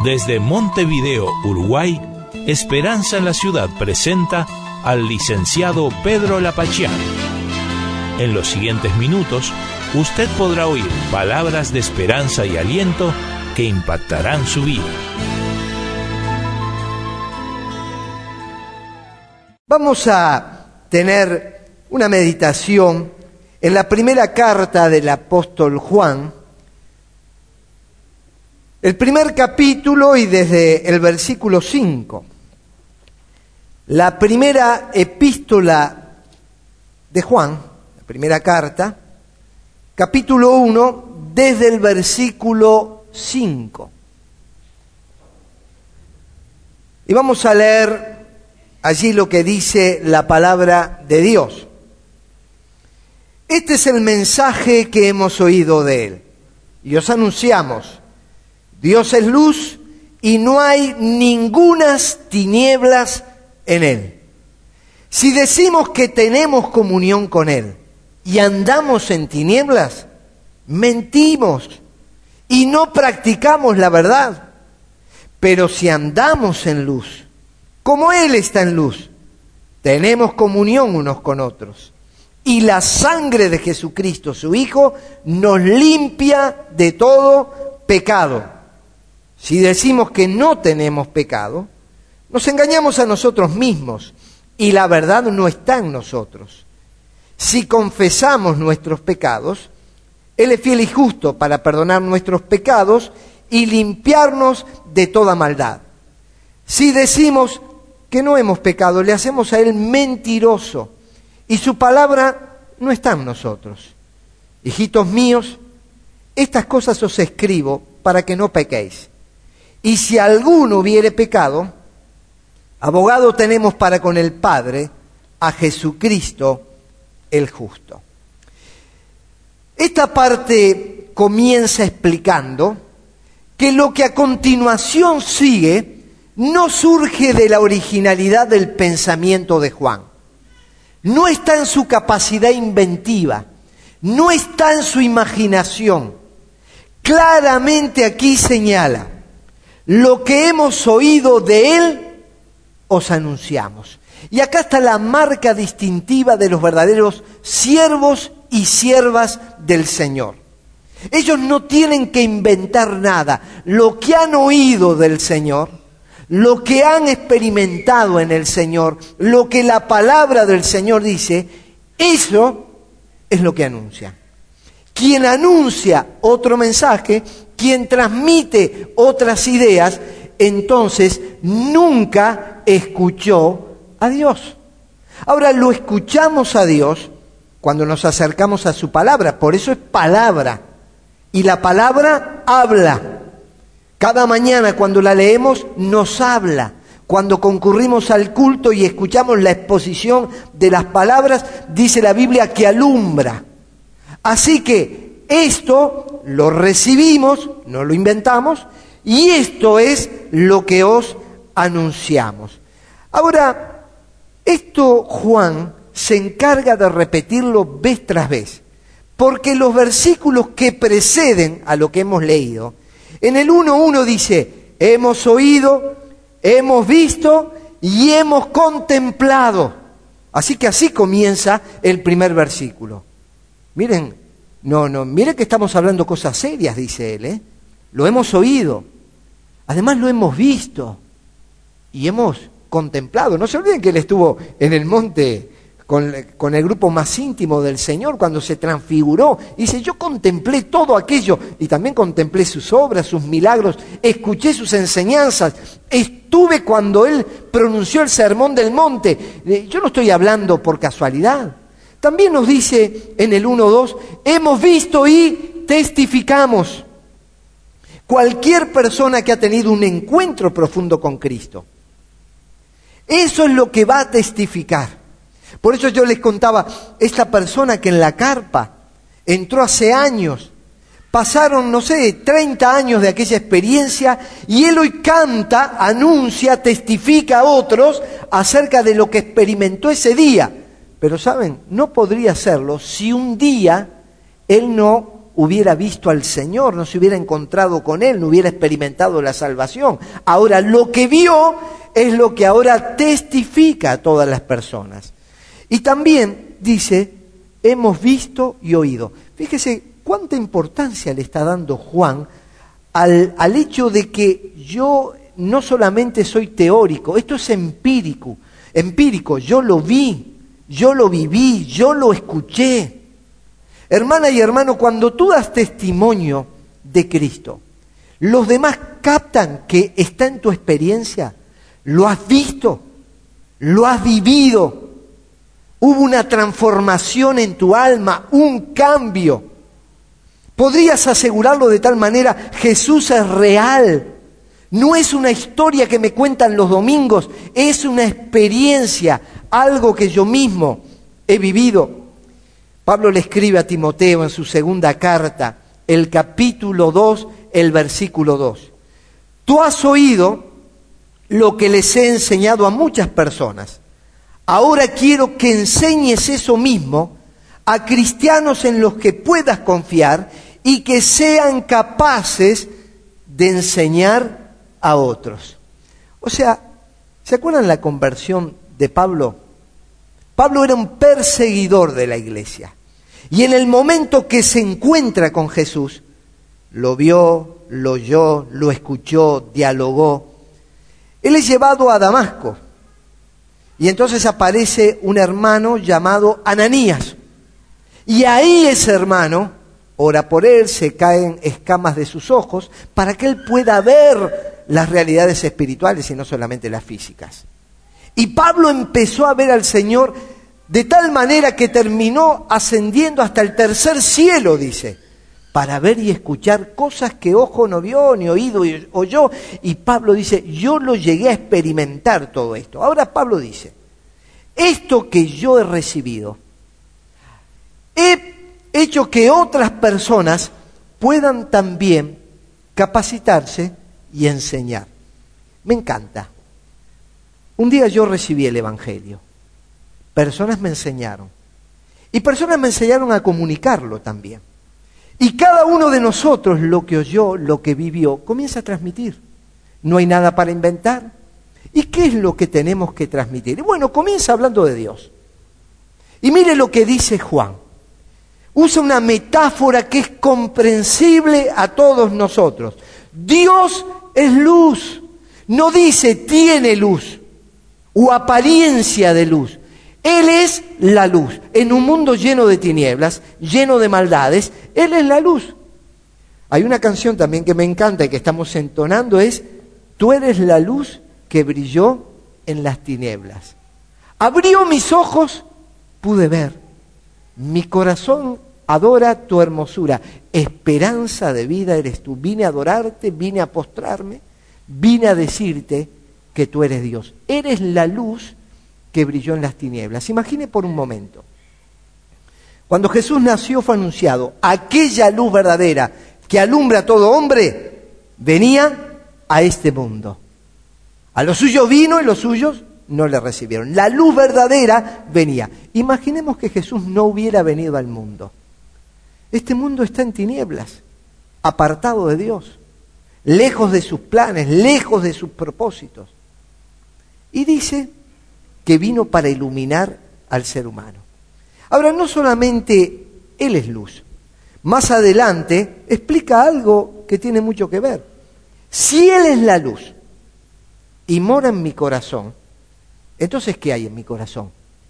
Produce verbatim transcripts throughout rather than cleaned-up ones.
Desde Montevideo, Uruguay, Esperanza en la Ciudad presenta al licenciado Pedro Lapachán. En los siguientes minutos, usted podrá oír palabras de esperanza y aliento que impactarán su vida. Vamos a tener una meditación en la primera carta del apóstol Juan, el primer capítulo y desde el versículo cinco. La primera epístola de Juan, la primera carta, capítulo uno, desde el versículo cinco. Y vamos a leer allí lo que dice la palabra de Dios. Este es el mensaje que hemos oído de Él. Y os anunciamos: Dios es luz y no hay ningunas tinieblas en Él. Si decimos que tenemos comunión con Él y andamos en tinieblas, mentimos y no practicamos la verdad. Pero si andamos en luz, como Él está en luz, tenemos comunión unos con otros. Y la sangre de Jesucristo, su Hijo, nos limpia de todo pecado. Si decimos que no tenemos pecado, nos engañamos a nosotros mismos y la verdad no está en nosotros. Si confesamos nuestros pecados, Él es fiel y justo para perdonar nuestros pecados y limpiarnos de toda maldad. Si decimos que no hemos pecado, le hacemos a Él mentiroso y su palabra no está en nosotros. Hijitos míos, estas cosas os escribo para que no pequéis. Y si alguno hubiere pecado, abogado tenemos para con el Padre, a Jesucristo el justo. Esta parte comienza explicando que lo que a continuación sigue no surge de la originalidad del pensamiento de Juan. No está en su capacidad inventiva, no está en su imaginación. Claramente aquí señala: lo que hemos oído de Él, os anunciamos. Y acá está la marca distintiva de los verdaderos siervos y siervas del Señor. Ellos no tienen que inventar nada. Lo que han oído del Señor, lo que han experimentado en el Señor, lo que la palabra del Señor dice, eso es lo que anuncian. Quien anuncia otro mensaje, quien transmite otras ideas, entonces nunca escuchó a Dios. Ahora lo escuchamos a Dios cuando nos acercamos a su palabra, por eso es palabra. Y la palabra habla. Cada mañana cuando la leemos nos habla. Cuando concurrimos al culto y escuchamos la exposición de las palabras, dice la Biblia que alumbra. Así que esto lo recibimos, no lo inventamos, y esto es lo que os anunciamos. Ahora, esto Juan se encarga de repetirlo vez tras vez, porque los versículos que preceden a lo que hemos leído, en el uno uno dice: hemos oído, hemos visto y hemos contemplado. Así que así comienza el primer versículo. Miren, no, no, miren que estamos hablando cosas serias, dice él, ¿eh? Lo hemos oído, además lo hemos visto y hemos contemplado. No se olviden que él estuvo en el monte con, con el grupo más íntimo del Señor cuando se transfiguró. Dice: yo contemplé todo aquello y también contemplé sus obras, sus milagros, escuché sus enseñanzas, estuve cuando él pronunció el sermón del monte. Yo no estoy hablando por casualidad. También nos dice en el uno dos: hemos visto y testificamos. Cualquier persona que ha tenido un encuentro profundo con Cristo, eso es lo que va a testificar. Por eso yo les contaba, esta persona que en la carpa entró hace años, pasaron, no sé, treinta años de aquella experiencia, y él hoy canta, anuncia, testifica a otros acerca de lo que experimentó ese día. Pero saben, no podría hacerlo si un día él no hubiera visto al Señor, no se hubiera encontrado con Él, no hubiera experimentado la salvación. Ahora, lo que vio es lo que ahora testifica a todas las personas. Y también dice, hemos visto y oído. Fíjese cuánta importancia le está dando Juan al, al hecho de que yo no solamente soy teórico, esto es empírico, empírico, yo lo vi, yo lo viví, yo lo escuché. Hermana y hermano, cuando tú das testimonio de Cristo, los demás captan que está en tu experiencia, lo has visto, lo has vivido, hubo una transformación en tu alma, un cambio. Podrías asegurarlo de tal manera, Jesús es real. No es una historia que me cuentan los domingos, es una experiencia, algo que yo mismo he vivido. Pablo le escribe a Timoteo en su segunda carta, el capítulo dos, el versículo dos. Tú has oído lo que les he enseñado a muchas personas. Ahora quiero que enseñes eso mismo a cristianos en los que puedas confiar y que sean capaces de enseñar a otros. O sea, ¿se acuerdan la conversión de Pablo? Pablo era un perseguidor de la iglesia. Y en el momento que se encuentra con Jesús, lo vio, lo oyó, lo escuchó, dialogó. Él es llevado a Damasco. Y entonces aparece un hermano llamado Ananías. Y ahí ese hermano ora por él, se caen escamas de sus ojos, para que él pueda ver las realidades espirituales y no solamente las físicas. Y Pablo empezó a ver al Señor de tal manera que terminó ascendiendo hasta el tercer cielo, dice, para ver y escuchar cosas que ojo no vio, ni oído oyó. Y Pablo dice, yo lo llegué a experimentar todo esto. Ahora Pablo dice, esto que yo he recibido, he hecho que otras personas puedan también capacitarse y enseñar. Me encanta. Un día yo recibí el Evangelio. Personas me enseñaron. Y personas me enseñaron a comunicarlo también. Y cada uno de nosotros lo que oyó, lo que vivió, comienza a transmitir. No hay nada para inventar. ¿Y qué es lo que tenemos que transmitir? Y bueno, comienza hablando de Dios. Y mire lo que dice Juan. Usa una metáfora que es comprensible a todos nosotros. Dios es luz. No dice tiene luz o apariencia de luz. Él es la luz. En un mundo lleno de tinieblas, lleno de maldades, Él es la luz. Hay una canción también que me encanta y que estamos entonando, es tú eres la luz que brilló en las tinieblas. Abrió mis ojos, pude ver. Mi corazón adora tu hermosura. Esperanza de vida eres tú. Vine a adorarte, vine a postrarme, vine a decirte que tú eres Dios. Eres la luz que brilló en las tinieblas. Imagine por un momento. Cuando Jesús nació fue anunciado, aquella luz verdadera que alumbra a todo hombre, venía a este mundo. A los suyos vino y los suyos no le recibieron. La luz verdadera venía. Imaginemos que Jesús no hubiera venido al mundo. Este mundo está en tinieblas, apartado de Dios, lejos de sus planes, lejos de sus propósitos. Y dice que vino para iluminar al ser humano. Ahora, no solamente Él es luz. Más adelante explica algo que tiene mucho que ver. Si Él es la luz y mora en mi corazón, entonces, ¿qué hay en mi corazón?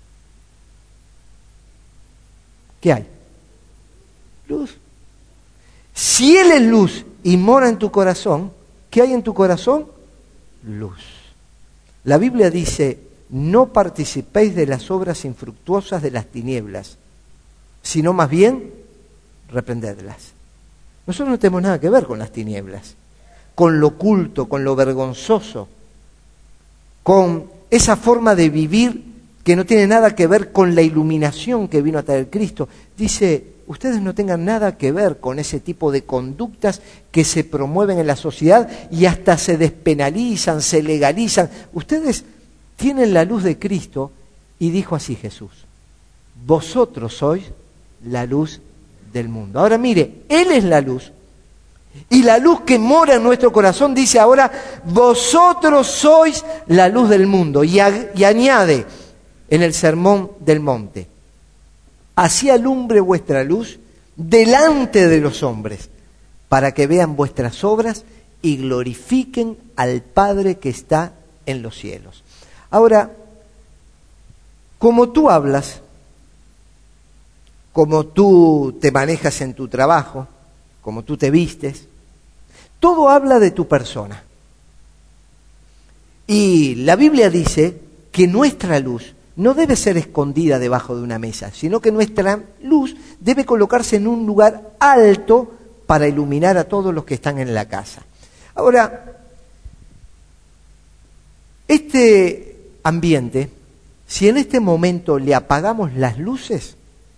¿Qué hay? Luz. Si Él es luz y mora en tu corazón, ¿qué hay en tu corazón? Luz. La Biblia dice, no participéis de las obras infructuosas de las tinieblas, sino más bien, reprendedlas. Nosotros no tenemos nada que ver con las tinieblas, con lo oculto, con lo vergonzoso, con esa forma de vivir que no tiene nada que ver con la iluminación que vino a traer Cristo. Dice, ustedes no tengan nada que ver con ese tipo de conductas que se promueven en la sociedad y hasta se despenalizan, se legalizan. Ustedes tienen la luz de Cristo y dijo así Jesús, vosotros sois la luz del mundo. Ahora mire, Él es la luz. Y la luz que mora en nuestro corazón dice ahora, vosotros sois la luz del mundo. Y, a, y añade en el Sermón del Monte, así alumbre vuestra luz delante de los hombres, para que vean vuestras obras y glorifiquen al Padre que está en los cielos. Ahora, como tú hablas, como tú te manejas en tu trabajo, como tú te vistes, todo habla de tu persona. Y la Biblia dice que nuestra luz no debe ser escondida debajo de una mesa, sino que nuestra luz debe colocarse en un lugar alto para iluminar a todos los que están en la casa. Ahora, este ambiente, si en este momento le apagamos las luces,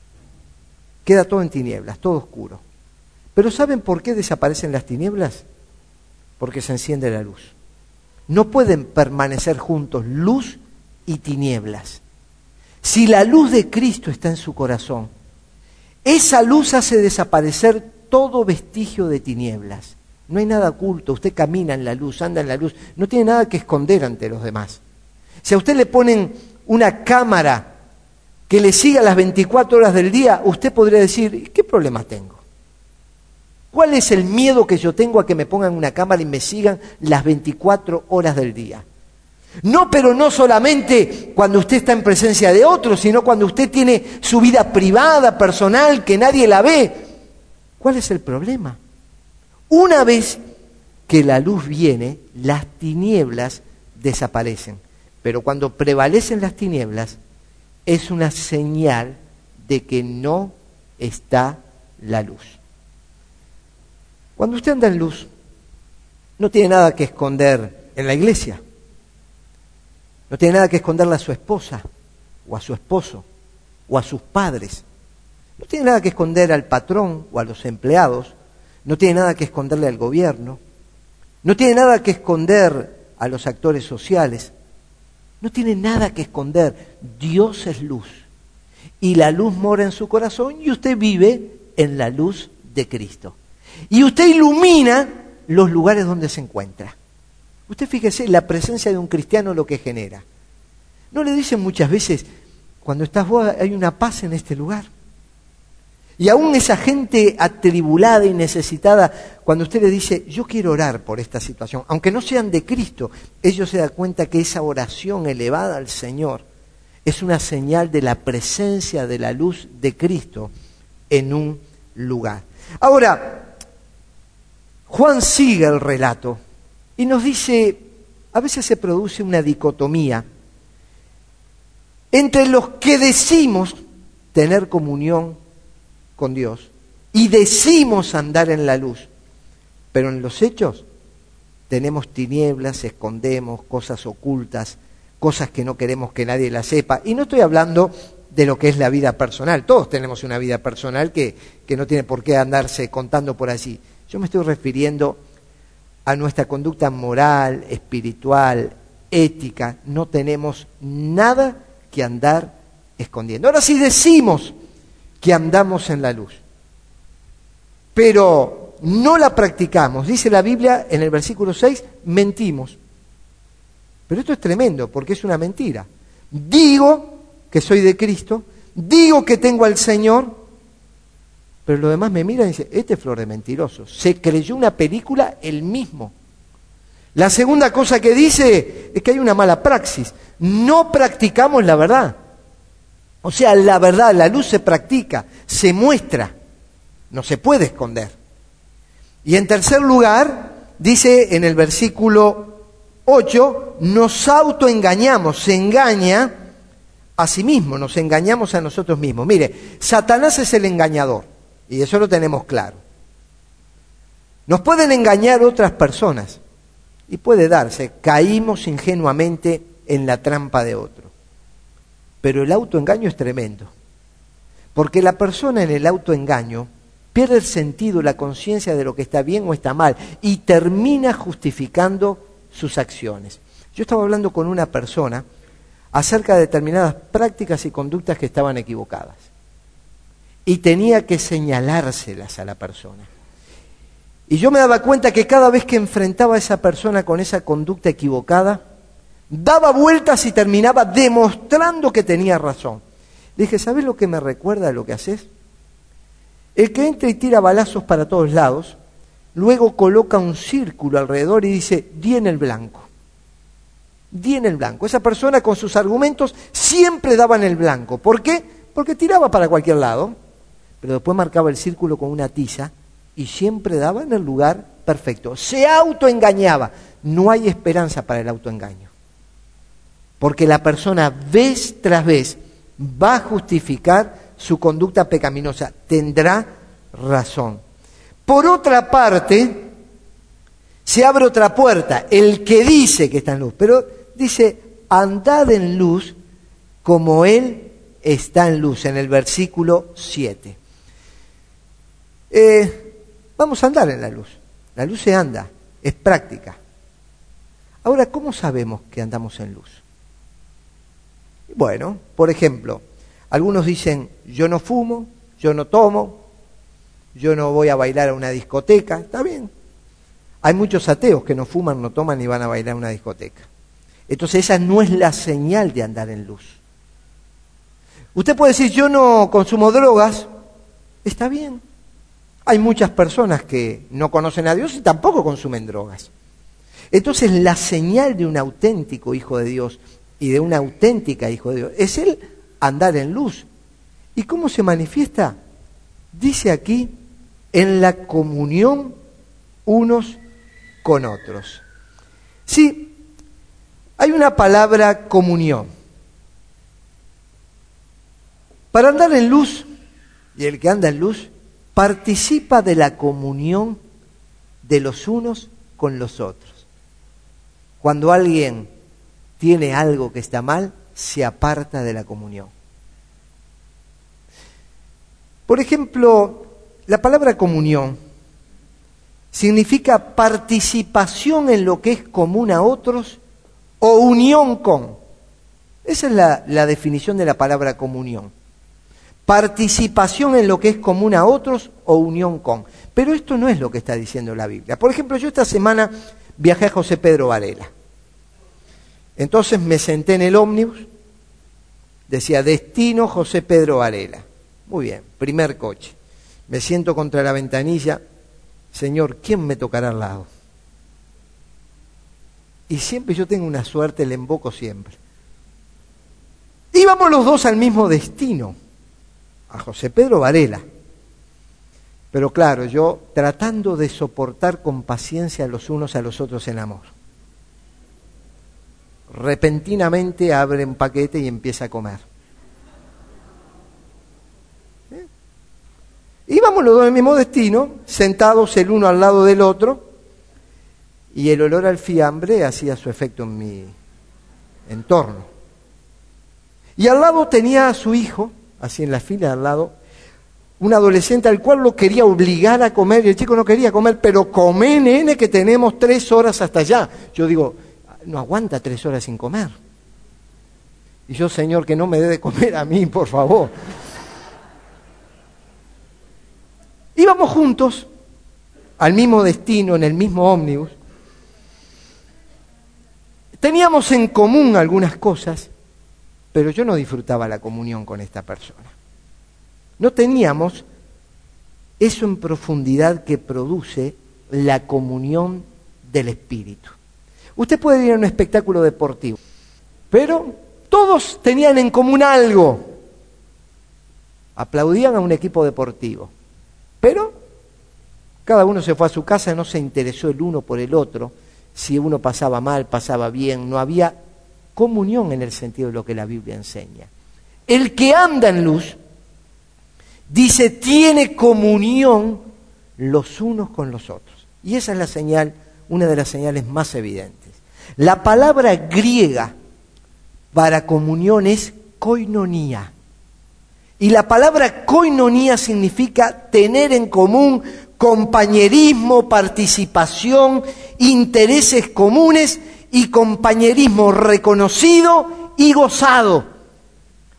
queda todo en tinieblas, todo oscuro. Pero ¿saben por qué desaparecen las tinieblas? Porque se enciende la luz. No pueden permanecer juntos luz y tinieblas. Si la luz de Cristo está en su corazón, esa luz hace desaparecer todo vestigio de tinieblas. No hay nada oculto, usted camina en la luz, anda en la luz, no tiene nada que esconder ante los demás. Si a usted le ponen una cámara que le siga las veinticuatro horas del día, usted podría decir, ¿qué problema tengo? ¿Cuál es el miedo que yo tengo a que me pongan una cámara y me sigan las veinticuatro horas del día? No, pero no solamente cuando usted está en presencia de otros, sino cuando usted tiene su vida privada, personal, que nadie la ve. ¿Cuál es el problema? Una vez que la luz viene, las tinieblas desaparecen. Pero cuando prevalecen las tinieblas, es una señal de que no está la luz. Cuando usted anda en luz, no tiene nada que esconder en la iglesia. No tiene nada que esconderle a su esposa, o a su esposo, o a sus padres. No tiene nada que esconder al patrón o a los empleados. No tiene nada que esconderle al gobierno. No tiene nada que esconder a los actores sociales. No tiene nada que esconder. Dios es luz. Y la luz mora en su corazón y usted vive en la luz de Cristo. Y usted ilumina los lugares donde se encuentra. Usted fíjese, la presencia de un cristiano lo que genera. ¿No le dicen muchas veces, cuando estás vos hay una paz en este lugar? Y aún esa gente atribulada y necesitada, cuando usted le dice, yo quiero orar por esta situación, aunque no sean de Cristo, ellos se dan cuenta que esa oración elevada al Señor es una señal de la presencia de la luz de Cristo en un lugar. Ahora, Juan sigue el relato y nos dice, a veces se produce una dicotomía entre los que decimos tener comunión con Dios y decimos andar en la luz, pero en los hechos tenemos tinieblas, escondemos cosas ocultas, cosas que no queremos que nadie las sepa. Y no estoy hablando de lo que es la vida personal, todos tenemos una vida personal que, que no tiene por qué andarse contando por allí. Yo me estoy refiriendo a nuestra conducta moral, espiritual, ética. No tenemos nada que andar escondiendo. Ahora, si decimos que andamos en la luz, pero no la practicamos, dice la Biblia en el versículo seis, mentimos. Pero esto es tremendo, porque es una mentira. Digo que soy de Cristo, digo que tengo al Señor, pero los demás me miran y dicen, este es flor de mentiroso. Se creyó una película él mismo. La segunda cosa que dice es que hay una mala praxis. No practicamos la verdad. O sea, la verdad, la luz se practica, se muestra, no se puede esconder. Y en tercer lugar, dice en el versículo ocho, nos autoengañamos, se engaña a sí mismo, nos engañamos a nosotros mismos. Mire, Satanás es el engañador, y eso lo tenemos claro. Nos pueden engañar otras personas, y puede darse, caímos ingenuamente en la trampa de otro. Pero el autoengaño es tremendo, porque la persona en el autoengaño pierde el sentido, la conciencia de lo que está bien o está mal, y termina justificando sus acciones. Yo estaba hablando con una persona acerca de determinadas prácticas y conductas que estaban equivocadas. y tenía que señalárselas a la persona. Y yo me daba cuenta que cada vez que enfrentaba a esa persona con esa conducta equivocada, daba vueltas y terminaba demostrando que tenía razón. Le dije, ¿sabes lo que me recuerda a lo que haces? El que entra y tira balazos para todos lados, luego coloca un círculo alrededor y dice, di en el blanco. Di en el blanco. Esa persona con sus argumentos siempre daba en el blanco. ¿Por qué? Porque tiraba para cualquier lado, pero después marcaba el círculo con una tiza y siempre daba en el lugar perfecto. Se autoengañaba. No hay esperanza para el autoengaño. Porque la persona vez tras vez va a justificar su conducta pecaminosa. Tendrá razón. Por otra parte, se abre otra puerta. El que dice que está en luz, pero dice, andad en luz como Él está en luz, en el versículo siete. Eh, vamos a andar en la luz. La luz se anda, es práctica. Ahora, ¿cómo sabemos que andamos en luz? Bueno, por ejemplo, algunos dicen, yo no fumo, yo no tomo, yo no voy a bailar a una discoteca. Está bien. Hay muchos ateos que no fuman, no toman ni van a bailar a una discoteca. Entonces esa no es la señal de andar en luz. Usted puede decir, yo no consumo drogas. Está bien. Hay muchas personas que no conocen a Dios y tampoco consumen drogas. Entonces la señal de un auténtico hijo de Dios y de una auténtica hijo de Dios es el andar en luz. ¿Y cómo se manifiesta? Dice aquí, en la comunión unos con otros. Sí, hay una palabra comunión. Para andar en luz, y el que anda en luz, participa de la comunión de los unos con los otros. Cuando alguien tiene algo que está mal, se aparta de la comunión. Por ejemplo, la palabra comunión significa participación en lo que es común a otros o unión con. Esa es la, la definición de la palabra comunión. Participación en lo que es común a otros o unión con. Pero esto no es lo que está diciendo la Biblia. Por ejemplo, yo esta semana viajé a José Pedro Varela. Entonces me senté en el ómnibus, decía destino José Pedro Varela. Muy bien, primer coche. Me siento contra la ventanilla, Señor, ¿quién me tocará al lado? Y siempre yo tengo una suerte, le invoco siempre. Íbamos los dos al mismo destino, a José Pedro Varela. Pero claro, yo tratando de soportar con paciencia los unos a los otros en amor. Repentinamente abre un paquete y empieza a comer. ¿Eh? Íbamos los dos al mismo destino, sentados el uno al lado del otro, y el olor al fiambre hacía su efecto en mi entorno. Y al lado tenía a su hijo, así en la fila al lado, un adolescente al cual lo quería obligar a comer, y el chico no quería comer, pero comé, nene, que tenemos tres horas hasta allá. Yo digo, no aguanta tres horas sin comer. Y yo, Señor, que no me dé de comer a mí, por favor. Íbamos juntos al mismo destino, en el mismo ómnibus. Teníamos en común algunas cosas, pero yo no disfrutaba la comunión con esta persona. No teníamos eso en profundidad que produce la comunión del Espíritu. Usted puede ir a un espectáculo deportivo, pero todos tenían en común algo. Aplaudían a un equipo deportivo, pero cada uno se fue a su casa, no se interesó el uno por el otro, si uno pasaba mal, pasaba bien, no había comunión en el sentido de lo que la Biblia enseña. El que anda en luz, dice, tiene comunión los unos con los otros. Y esa es la señal, una de las señales más evidentes. La palabra griega para comunión es koinonía. Y la palabra koinonía significa tener en común compañerismo, participación, intereses comunes y compañerismo reconocido y gozado.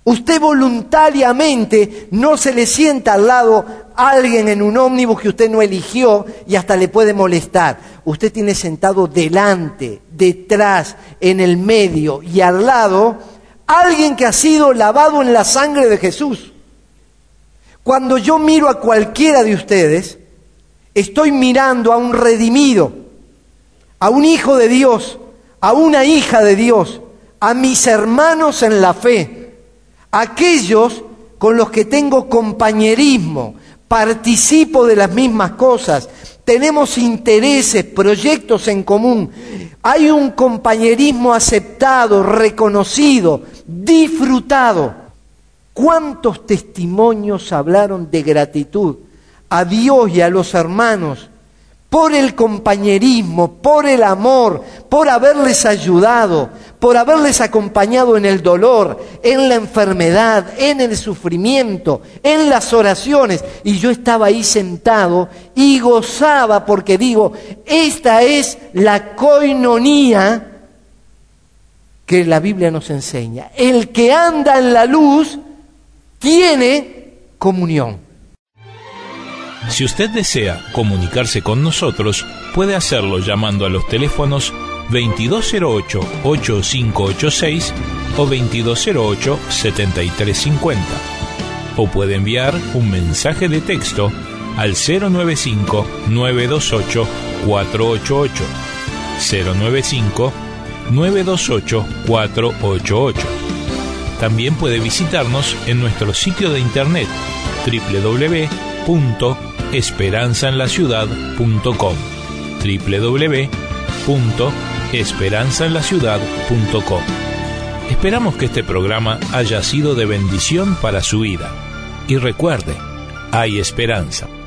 Usted voluntariamente no se le sienta al lado a alguien en un ómnibus que usted no eligió y hasta le puede molestar. Usted tiene sentado delante, detrás, en el medio y al lado alguien que ha sido lavado en la sangre de Jesús. Cuando yo miro a cualquiera de ustedes, estoy mirando a un redimido, a un hijo de Dios, a una hija de Dios, a mis hermanos en la fe, aquellos con los que tengo compañerismo, participo de las mismas cosas, tenemos intereses, proyectos en común, hay un compañerismo aceptado, reconocido, disfrutado. ¿Cuántos testimonios hablaron de gratitud a Dios y a los hermanos por el compañerismo, por el amor, por haberles ayudado, por haberles acompañado en el dolor, en la enfermedad, en el sufrimiento, en las oraciones? Y yo estaba ahí sentado y gozaba porque digo, esta es la coinonía que la Biblia nos enseña. El que anda en la luz tiene comunión. Si usted desea comunicarse con nosotros, puede hacerlo llamando a los teléfonos veintidós cero ocho, ochenta y cinco ochenta y seis o veintidós cero ocho, setenta y tres cincuenta. O puede enviar un mensaje de texto al cero noventa y cinco, novecientos veintiocho, cuatrocientos ochenta y ocho, cero noventa y cinco, novecientos veintiocho, cuatrocientos ochenta y ocho. También puede visitarnos en nuestro sitio de internet doble u doble u doble u punto esperanza en la ciudad punto com, doble u doble u doble u punto esperanza en la ciudad punto com. Esperamos que este programa haya sido de bendición para su vida. Y recuerde, hay esperanza.